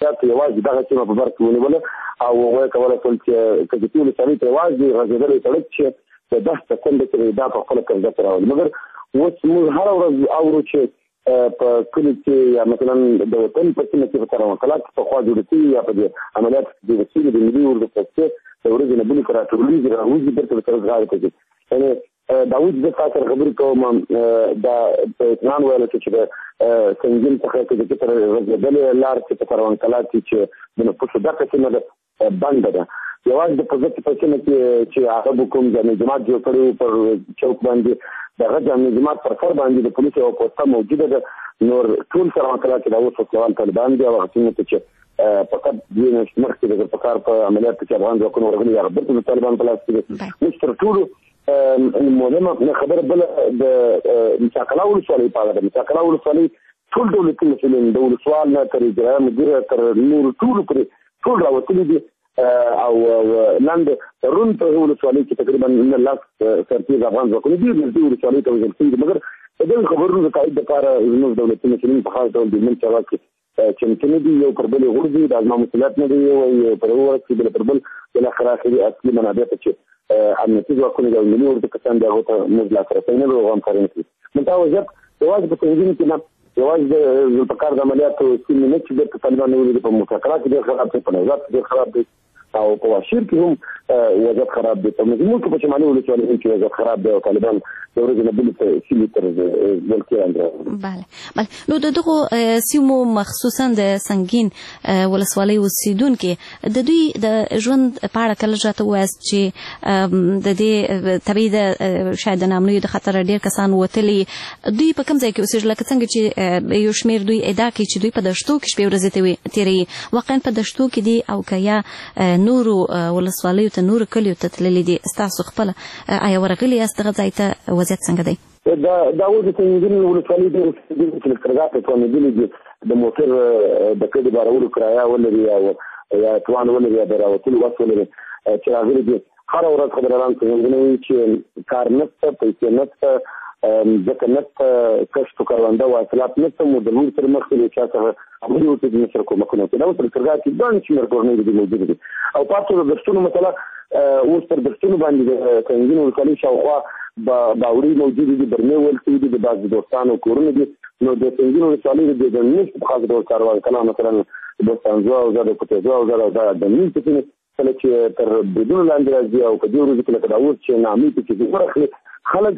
عملیاتو یوازې دغه سیمه په بر کې ونیوله او هغوی کولی شول چې که د دې ولسوالۍ ته یوازې غځېدلی سړک چې په 10 سکنډو کې دا په خپله قبضه کې راولي. مګر اوس موږ هره ورځ اورو چې په کلي کې یا مثلا د وطن په سیمه کې په سرمنقلات پخوا جوړې شوي یا په دې عملیاتو کې جوړې شوي د ملي اردو پوستې د ورځې نه بلې که راټولېږي راوځي بېرته د سړک غاړې ته ځي. یعنې داود زه تا سره خبرې کوم دا په اطمینان ویلی چې د سنګین څخه که د تر غځېدلې لار چې په سرمنقلات کې چې د نفوسو دغه سیمه ده بنده ده. یوازې د پزت په سیمه کې چې عربو کوم جامع جماعت جوړ کړی پر چوک باندې دغه جامع جماعت پر سر باندې د پولیسو یوه پوسته موجوده ده. نور ټول سرمنقلات کې دا اوس وسلوال طالبان دي او هغه سیمو ته چې فقط دوی میاشتې مخکې د ذوالفقار په عملیاتو کې افغان ځواکونه ورغلي هغه بېرته د طالبان په لاس کې دي. اوس تر ټولو مهمه خبره بله د مساکلا ولسوالۍ په اړه ده. مساکلا ولسوالۍ ټول دولتي مسؤلین د ولسوال نه تر اجرایه مدیره تر نورو ټولو پورې ټول راوتلي دي او لاندې روم په ولسوالۍ کې تقریبا 9 سرتیز افغان ځواکونه دي نږدې ولسوالۍ ته وژل شوي دي. مګر د دغې خبرونو د تایید لپاره زموږ دولتي مسؤلین په خاص ډول د هلمند چارواک کې چمتو نه دي. یو پر بل یې غورځي دا زما مسؤلیت نه دی یو پر یو ورځ کې بل پر بل بالاخره اخري اصلي منابع ته چې امنیتي ځواکونه د ملي اردو کسان دي هغو ته موږ لاسرسی نه لرو هغه همکاري نه کوي. منتها وضعیت یوازې په تنظیم کې نه یوازې د ذوالفقار د عملیاتو سیمې نه چې بېرته طالبان نیولي دي په مساکلا کې ډېر خراب دی په نوزاد کې ډېر خراب دی او په واشیر کې هم وضعیت خراب دی. په مضمون کې په شمالي ولسوالۍ کې وضعیت خراب دی او طالبان د ورځې نه بلې سیمې تر ځل کې بله نو د دغو سیمو مخصوصا د سنګین ولسوالۍ اوسیدونکي د دوی د ژوند په اړه کله راته ووایاست چې د دې طبیعي د شاید د ناامنیو د خطره ډېر کسان وتلي دوی په کوم ځای کې اوسېږي لکه څنګه چې یو شمېر دوی ادعا کوي چې دوی په دشتو کې شپې ورځې تېروي واقعا په دشتو کې دي او که یا نورو ولسوالیو ته نورو کلیو ته تللي دي ستاسو خپله آیا ورغلي یاست دغه ځای ته وضعیت څنګه دی؟ دا اوس د سنګین ولسوالۍ دي چې لښکرګاه ته توانېدلي دي د موټر د کډې بارولو کرایه ولري او یا توان ولري یا د راوتلو وس ولري چې راغلي دي. هره ورځ خبرالان سنګین وایي چې کار نشته پیسې نشته ځکه نشته کشت و کرونده واصلات نشته مو د لور سره مخ کې چا څخه خبرې وکړي د سره کومکونه وکړي. دا اوس لښکرګاه کې ګڼ شمېر کورنۍ دي موجودې دي او پاتې د دښتونو مسله اوس تر دښتونو باندې د سنګین ولسوالۍ شاوخوا باوري موجودې دي برمې ویل شوي دي د بعضې دوستانو کورونه دي. نو د سنګین ولسوالۍ د نشت په خاص ډول کاروان کلا مثلا بستانزو او زه د کوټېزو او زه دا د نیم سیمې کله چې تر بریدونو لاندې راځي او په دې ورځو کې لکه دا اوس چې نامې پکې زور اخلي خلک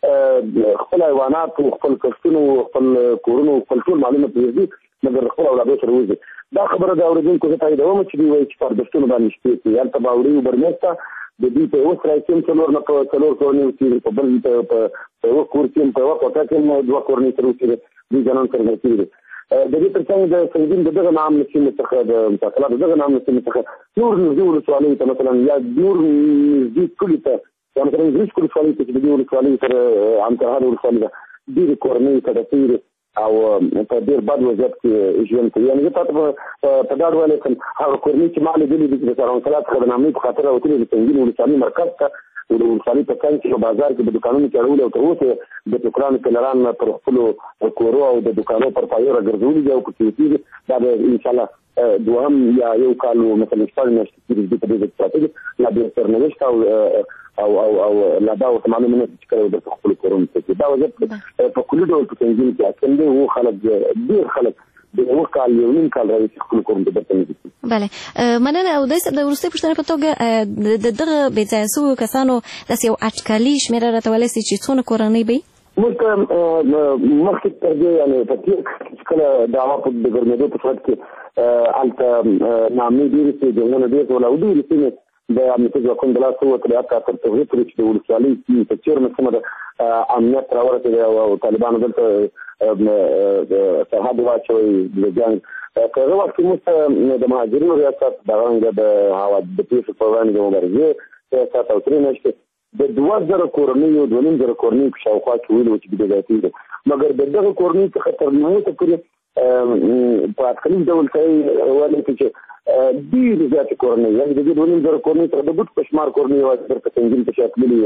خپل حیوانات خپل کښتونه خپل کورونه خپل ټول معلومات پرېږدي مګر خپل اولادو سره وځي. دا خبره د اورېدونکو زه تاییدوم چې دوی وایي چې پر دښتونو باندې شپې کوي هلته باوري و برمې شته د دوی په یوه سرای کې هم څلور کورنۍ اوسېږي په بل په یوه کور کې هم په یوه کوټه کې هم 2 کورنۍ سره اوسېږي دوی ځانان سره اوسېږي دي. د دې تر څنګ د سنګین د دغه نامنه سیمې څخه د مساکلا د دغه نامنه سیمې څخه نور نږدې ولسوالیو ته مثلا یا نور نږدې کلي ته یا مثلا وریځ ولسوالۍ ته چې د دې ولسوالۍ سره همکارهاله ولسوالۍ ده ډېرې کورنۍ ته رسېږي او په ډېر بد وضعیت کې ژوند کوي. یعنې زه تاته په ډاډ ویلی کړم هغه کورنۍ چې ما لیدلې دي چې د سرمنقلا څخه د نامنۍ په خاطر راوتلې د سنګین ولسوالۍ مرکز ته د ولسوالۍ په څنګ کې په بازار کې په دوکانونو کې اړولي او تر اوسه د ټوکرانو کلران پر خپلو کورو او د دوکانو پر پایو راګرځولي دي او پکې اوسېږي. دا به انشاءالله دوهم یا یو کال مثلا 4 میاشتې کېږي په دې ځای کې پراته دي لا بیا سرنوشت او لا دا ورته معلومه نه چې کله درته خپلو کورونو ته دا وضعیت په کلي ډول په سنګین کې حاکم دی. و خلک ډېر خلک د یو کال یو نیم کال راهیسې خپلو کورونو ته درته نه دي. بله مننه. او د وروستۍ پوښتنې په توګه د دغه بې ځایه شویو کسانو داسې یو اټکلي شمېره راته ویلی سي چې څونه کورنۍ به وي؟ موږ ته مخکې تر دې یعنې په تېر چې کله د هوا په د ګرمېدو په صورت کې هلته نامې ډېرې سوې جنګونه ډېر شول او ډېرې سیمې د امنیتي ځواکونو د لاسه ووتلې حتی تر هغې پورې چې د ولسوالۍ په چیرمه سیمه د امنیت راورسېدی او طالبانو دلته سرحد واچوی د جنګ په هغه وخت کې موږ ته د مهاجرینو ریاست دغه د هوا د پیښو په وړاندې د مبارزې ریاست او 3 میاشتې د 2000 کورنیو 2500 کورنیو په شاوخوا کې ویلي وو چې بېځایه دي مګر د دغه کورنیو څخه تر اوسه پورې په اټکلیز ډول ته ویلي چې ډېرې زیاتې کورنۍ یعنې د دې 2500 کورنیو څخه د ګوټ په شمار کورنۍ یوازې درته سنګین په شا تللي وي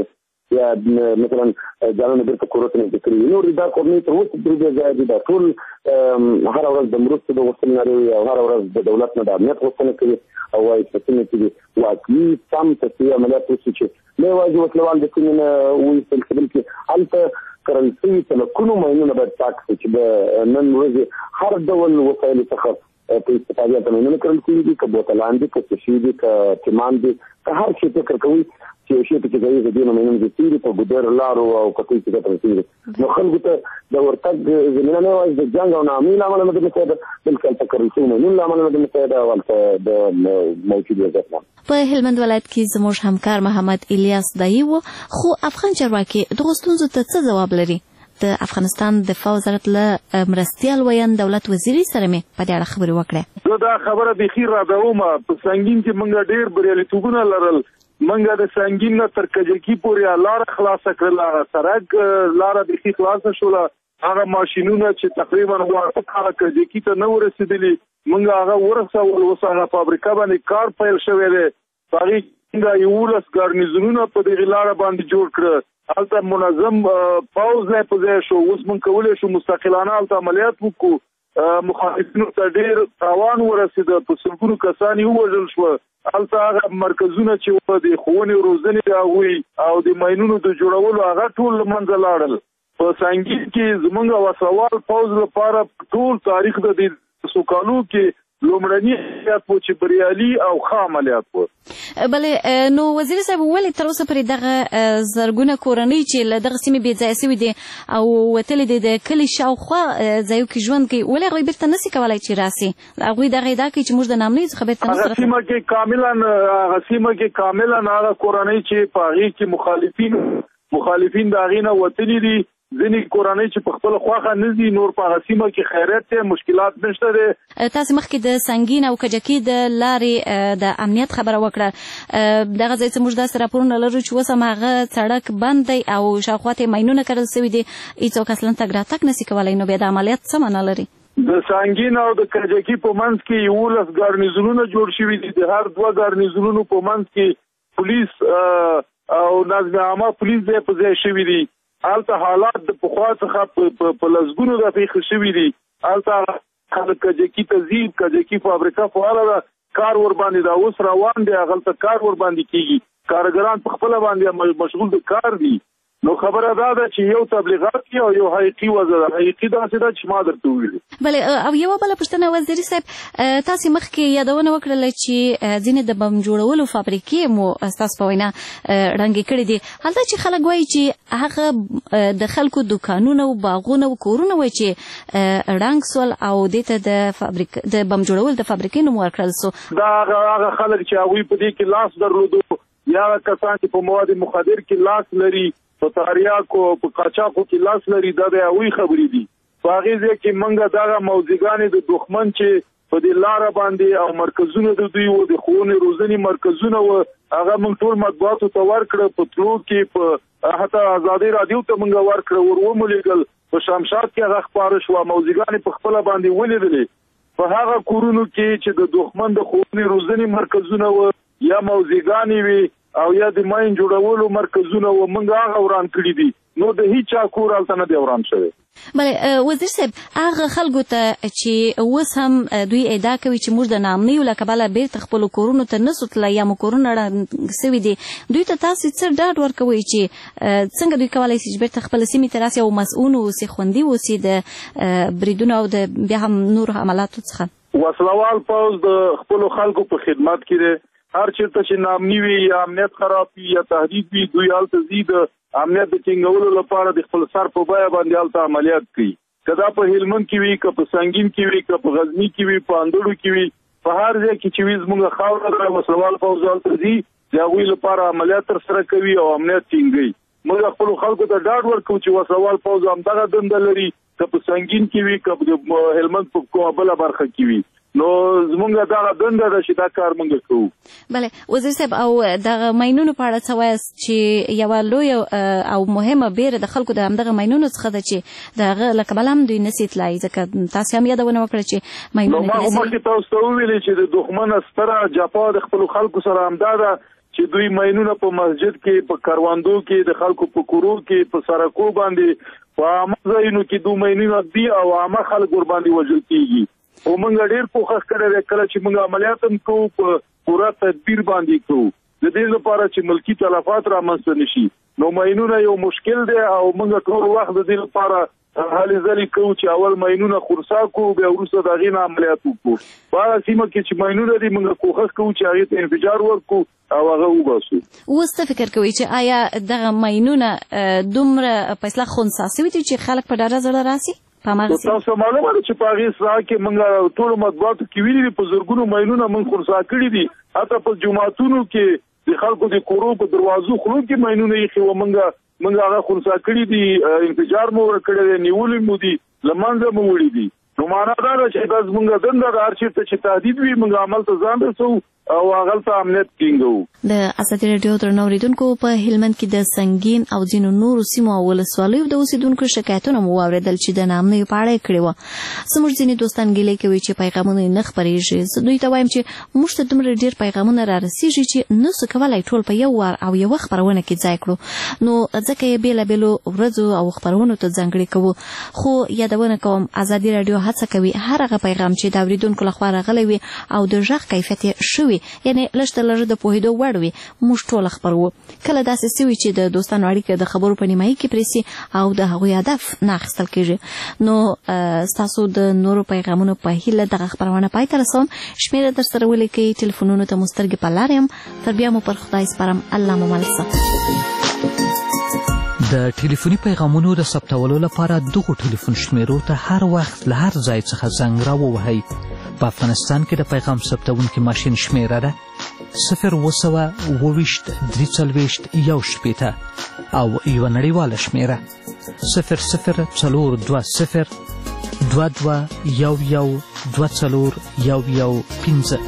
یا مثلا ځانونه بیرته کورونو ته نږدې کړي نور دا کورنۍ تر اوسه پورې ځای دي دا ټول هره ورځ د مرستو د غوښتنې لري او هره ورځ د دولت نه د امنیت غوښتنه کوي او وايي چې څنګه چې واقعي سم تصفیه عملیات وشي چې نه یوازې وسلوال د سیمې نه وایستل شي بلکې هلته کرل شوي سلکونو ماینونه باید پاک شي چې د نن ورځې هر ډول وسایلو څخه په استفادې ته ماینونه کرل شوي دي که بوتلان دي که څشي دي که تیمان دي که هر شي فکر کوي چې یو شی پکې ځای د دې ماینونه دي تېرې په ګودر لارو او کټوۍ کې ګټل شوي دي نو خلکو ته د ورتګ زمینه نه یوازې د جنګ او ناامنۍ له امله نه ده مساعده بلکې هلته کرل شوي ماینونو له امله نه ده مساعده او هلته د موجود وضعیت نه په هلمند ولایت کې زموږ همکار محمد الیاس دایی و خو افغان چارواکي دغو ستونزو ته څه ځواب لري د افغانستان دفاع وزارت له مرستیال ویان دولت وزیري سره مې په دې اړه خبرې وکړې. زه دا خبره بیخي راډوم په سنگین کې موږ ډېر بریالیتوبونه لرل. موږ د سنگین نه تر کجکي پورې لاره خلاصه کړله، سړک لاره بیخي خلاصه شوله. هغه ماشینونه چې تقریبا هغه کجکي ته نه ورسېدلي موږ هغه ورسول. اوس هغه فابریکه باندې کار پیل شوی دی. په هغې کې 11 ګارنیزونونه په دغې لاره باندې جوړ کړه. هلته منظم پوځ ځای په ځای شو. اوس موږ کولی شو مستقلانه هلته عملیات وکړو. مخالفینو ته ډېر تاوان ورسېده، په سلګونو کسان یې ووژل شوه. هلته هغه مرکزونه چې وو د ښوونې روزنې د هغوی او د ماینونو د جوړولو هغه ټول له منځه لاړل. په سنګین کې زموږ وسوال پوځ لپاره ټول تاریخ د دې سوکالو کې لومړني عملیات و چې بریالي او ښه عملیات و. بلې نو وزیر صاحب ولې تر اوسه پورې دغه زرګونه کورنۍ چې له دغه سیمې بې ځایه سوي دي او وتلي دي د کلي شاوخوا ځایو کې ژوند کوي ولې هغوی بیرته نسي کولی چې راسي؟ هغوی دغه ادعا کوي چې موږ د ناامنۍ څخه بیرته هغه سیمه کې کاملا هغه کورنۍ چې په هغې کې مخالفین د هغې نه وتلي دي. ځینې کورنۍ چې په خپله خوښه نه ځي نور په هغه سیمه کې خیریت دی، مشکلات نشته دی. تاسې مخکې د سنګین او کجکي د لارې د امنیت خبره وکړه. دغه ځای څه موږ داسې راپورونه لرو چې اوس هم هغه سړک بند دی او شاوخوا ته یې ماینونه کرل سوي دي، هېڅوک اصلا تګ راتګ نسي کولی. نو بیا د عملیات څه معنا لري؟ د سنګین او د کجکي په منځ کې 11 ګارنیزونونه جوړ شوي دي. د هر 2 ګارنیزونونو په منځ کې پولیس او نظم عامه پولیس ځای په ځای شوي دي. هلته حالات د پخوا څخه په لسګونو دقیقې شوي دي. هلته خلک کجکي ته ځي، کجکي فابریکه فعاله ده، کار ورباندې دا اوس روان دی، هغلته کار ورباندې کېږي. کارګران په خپله باندې مشغول د کار دي. نو خبره دا ده چې یو تبلیغات کې او یو حقیقي وضع ده. حقیقي داسې ده چې ما درته وویلې. بلې او یوه بله پوښتنه وزیري صاحب، تاسې مخکې یادونه وکړله چې ځینې د بم جوړولو فابریکې مو ستاسو په وینا ړنګې کړې دي. هلته چې خلک وایي چې هغه د خلکو دوکانونه او باغونه او کورونه وایي چې ړنګ سول او دې ته د بم جوړولو د فابریکې نوم ورکړل سو. دا هغه خلک چې هغوی په دې کې لاس درلودو یا کسان چې په مواد مخدر کې لاس لري، په تاریاکو په قاچاقو کې لاس لري، دا د هغوی خبرې دي. په هغې ځای کې موږ دغه موضوعګانې د دښمن چې په دې لاره باندې او مرکزونه د دوی وو، د ښوونې روزنې مرکزونه وو، هغه موږ ټول مطبوعاتو ته ورکړه. په تلو کې په حتی ازادۍ راډیو ته موږ ورکړه، ور ومولیږل. په شمشاد کې هغه خپاره شوه، موضوعګانې په خپله باندې ولیدلې. په هغه کورونو کې چې د دښمن د ښوونې روزنې مرکزونه وو یا موضوعګانې وي او یا د ماین جوړولو مرکزونه و، موږ هغه وران کړي دي. نو د هیچا کور هلته نه دی وران شوی. بلې وزیر صاحب، هغه خلکو ته چې اوس هم دوی ادعا کوي چې موږ د ناامنیو له کبله بیرته خپلو کورونو ته نسو تللی یا مو کورونه ړنګ سوي دي، دوی ته تاسې څه ډاډ ورکوئ چې څنګه دوی کولی شي چې بیرته خپله سیمې ته راسي او مسؤون اوسي، خوندي اوسي د بریدونو او د بیا هم نورو حملاتو څخه؟ وسلوال پوځ د خپلو خلکو په خدمت کې دی. هر چېرته چې ناامني وي یا امنیت خراب وي یا تهدید وي، دوی هلته ځي د امنیت د ټینګولو لپاره د خپل سر په بیه باندې هلته عملیات کوي. که دا په هلمند کې وي، که په سنګین کې وي، که په غزني کې وي، په اندړو کې وي، په هر ځای کې چې وي زموږ خاوره ده، وسلوال پوځ هلته ځي، د هغوی لپاره عملیات ترسره کوي او امنیت ټینګوي. موږ خپلو خلکو ته ډاډ ورکوو چې وسلوال پوځ همدغه دنده لري، که په سنګین کې وي، که په هلمند په کومه بله برخه کې وي. نو زمونږ دغه دنده ده چې دا کار مونږ کوو. بلې وزیر صاحب، او دغه ماینونو په اړه څه وایاست چې یوه لویه او مهمه بیره د خلکو د همدغه ماینونو څخه ده چې د هغه له کبله هم دوی نسي تلای، ځکه تاسې هم یادونه وکړه چې ماینونه نو ما خو مخکې تاسو ته وویلې چې د دښمن ستره جفا د خپلو خلکو سره همدا ده چې دوی ماینونه په مسجد کې په کاروندو کې د خلکو په کورو کې په سړکو باندې په عامه ځایونو کې دوی ماینونه دي او عامه خلک ور باندې وژل کیږي او موږ ډېر کوښښ کړی کله چې موږ عملیات هم کوو په پوره تدبیر باندې کوو د دې لپاره چې ملکی تلفات رامنځته نشي نو ماینونه یو مشکل دی او موږ ټول وخت د دې لپاره هلې ځلې کوو چې اول ماینونه خرڅا کوو بیا وروسته د هغې نه عملیات وکړو په هغه سیمه کې چې ماینونه دي موږ کوښښ کوو چې هغې ته انفجار ورکړو او هغه وباسو. اوس ته فکر کوئ چې آیا دغه ماینونه دومره په اصطلاح خنثی شوي دي چې خلک په ډاره زړه راسي؟ تاسو معلومه ده چې په هغې ساحه کې موږ ټولو مطبوعاتو کې ویلي دي په زرګونو ماینونه موږ خرڅا کړي دي حتی په جوماتونو کې د خلکو د کورو په دروازو خلو کې ماینونه ایښي وو موږ هغه خرڅا کړي دي انفجار مو ورکړی دی نیولې مو دي له منځه مو وړي دي نو معنا دا ده چې بس موږ دنده د هر چېرته چې تهدید وي موږ عمل ته ځان رسوو او هغلته امنیت ټینګوو. د ازادي راډیو درنو اورېدونکو په هلمند کې د سنګین او ځینو نورو سیمو او ولسوالیو د اوسېدونکو شکایتونه مو واورېدل چې د ناامنیو په اړه یې کړې وه. زموږ ځینې دوستان ګیلې کوي چې پیغامونه یې نه خپرېږي. زه دوی ته وایم چې موږ ته دومره ډېر پیغامونه رارسېږي چې نسو کولی ټول په یو وار او یوه خپرونه کې ځای کړو نو ځکه یې بېلابېلو ورځو او خپرونو ته ځانګړې کوو. خو یادونه کوم ازادي راډیو هڅه کوي هر هغه پیغام چې د اورېدونکو لخوا راغلی وي او د غږ کیفیت یې ښه وي یعنې لږ تر لږه د پوهېدو وړ وي موږ ټوله خپروو. کله داسې سوي چې د دوستانو اړیکه د خبرو په نیمایي کې پرېسي او د هغوی هدف نه اخیستل کېږي. نو ستاسو د نورو پیغامونو په هیله دغه خپرونه پای ته رسوم. شمېره در سره ولیکئ، ټلیفونونو ته مو سترګې په لار یم. تر بیا مو پر خدای سپارم. الله مو مل شه. د ټلیفوني پیغامونو د ثبتولو لپاره دغو ټلیفون شمیرو ته هر وخت له هر ځای څخه زنګ راووهئ. په افغانستان کې د پیغام ثبتونکي ماشین شمیره ده 0202341 او یوه نړیواله شمیره 002022112415.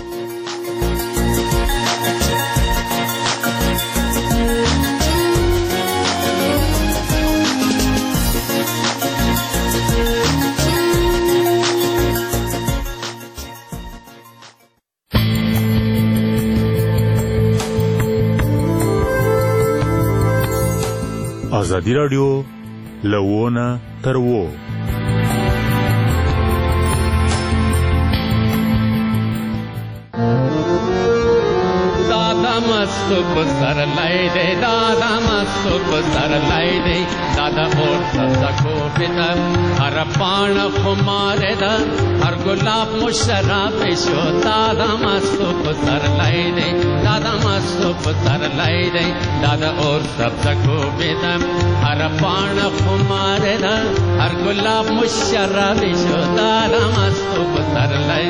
ازادي راډیو لوونه تر وو. दादा मस्त सर लाई दे दादा मस्त सर लाई दे दादा और सको पिता हर पान खुमारे दा हर गुलाब मुशराब शो दादा मस्त सर लाई दे दादा मस्त सर लाई दे दादा और सब सको पिता हर पान खुमारे दा हर गुलाब मुशराब शो दादा मस्त सर लाई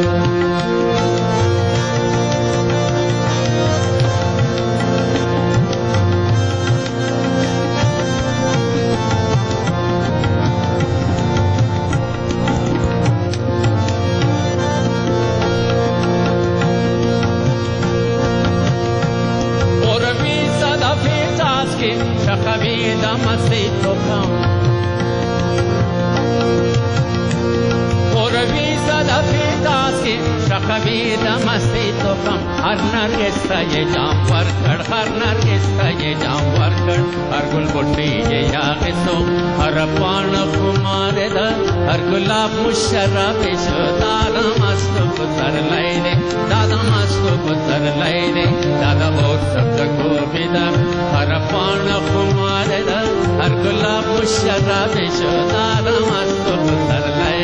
हर नरगिस ये जाम वर्कड़ हर नरगिस ये जाम वर्कड़ हर गुल बुट्टी ये यागिसो हर पान कुमारे दा हर गुलाब मुशर्रफ शो दादा मस्त सर लाई दे दादा मस्त सर लाई दे दादा और सब को बिदा हर पान कुमारे दा हर गुलाब मुशर्रफ शो दादा मस्त सर लाई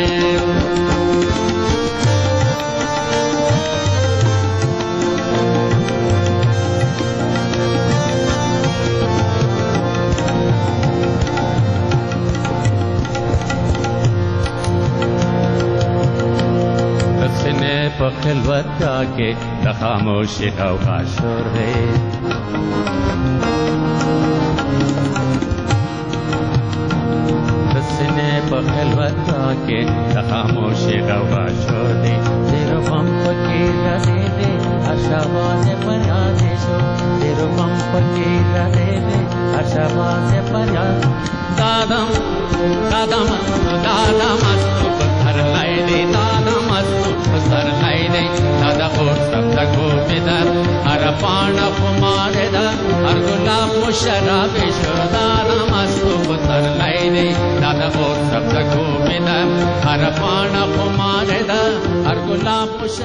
खिलवत के खामोशी का शोर है हंसने पर खिलवत के खामोशी का शोर है तेरे पंप की रहे दे आशावाद फरियाद शो तेरे पंप की रहे दे आशावाद फरियाद दादा दादा दादा मस्त कर लाई दे दादा मस्त सर लाई दे दादा خور سبز گوبیده هر پان خمارده هر گلاب و شراب شدار مستو بطر لیدی دادا خور سبز گوبیده هر پان خمارده هر گلاب و